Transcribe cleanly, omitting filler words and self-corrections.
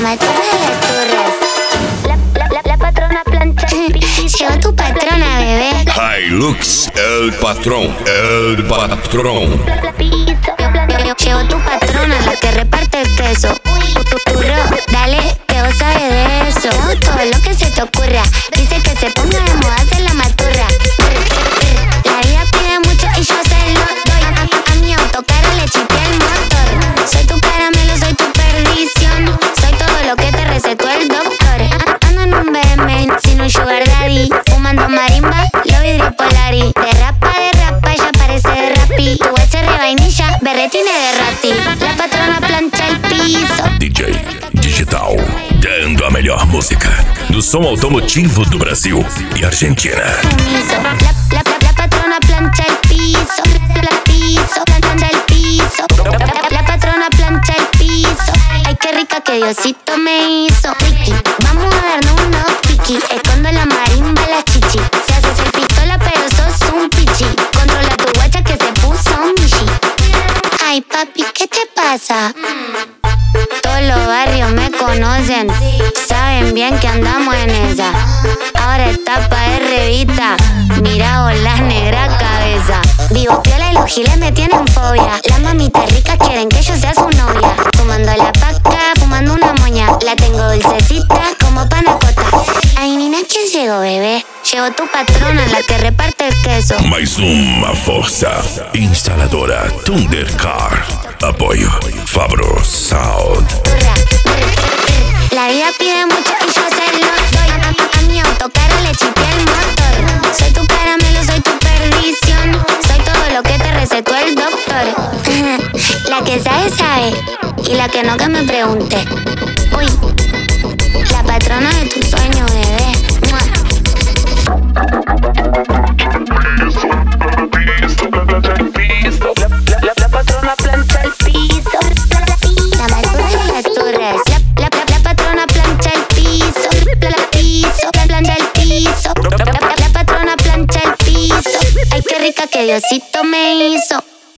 matura de las turras. La patrona plancha. Llegó tu patrona, bebé. Hilux, el patrón. Llegó tu patrona, la que reparte el queso. Turro, dale, que vos sabes de eso. Todo lo que se te ocurra. Dice que se ponga de moda hacer la maturra. La vida pide mucho y yo se lo doy. A mi autocarro le chipé el motor. Soy tu caramelo, soy tu perdición. Soy todo lo que te recetó el doctor. Ando en un BM, sin un sugar daddy. Fumando marimba, lo vidrio polari. De rapa, ella parece de rapi. Tu HR vainilla, berretine de rati. La patrona plancha el piso. DJ Digital, dando a melhor música do som automotivo do Brasil e Argentina. La patrona plancha el piso. Plancha el piso. La patrona plancha el piso. Ay, qué rica que Diosito me hizo. Ricky, vamos a darnos unos piqui. Escondo la marimba, la chichi. Se hace ser pistola, pero sos un pichi. Controla tu guacha que se puso un michi. Ay, papi, ¿qué te pasa? Todos los barrios me conocen, saben bien que andamos en esa. Ahora etapa de revista, mira las negra cabeza. Vivo piola y los giles me tienen fobia. Las mamitas ricas quieren que yo sea su novia. Fumando la paca, fumando una moña. La tengo dulcecita como panacota. Ay, nina, ¿quién llegó, bebé? Llegó tu patrona, la que reparte el queso. Mais uma força. Instaladora Thundercar. Apoio Fabro Sound. La vida pide mucho y yo se lo doy. A mi autocarro le chipé el motor. Soy tu caramelo, soy tu perdición. Soy todo lo que te recetó el doctor. La que sabe, y la que no, que me pregunte. Uy, la patrona de tu sueño, bebé. La patrona plancha el piso. La matura de las turras. La patrona plancha el piso. Plancha el piso. La patrona plancha el piso. Ay, qué rica que Diosito me hizo.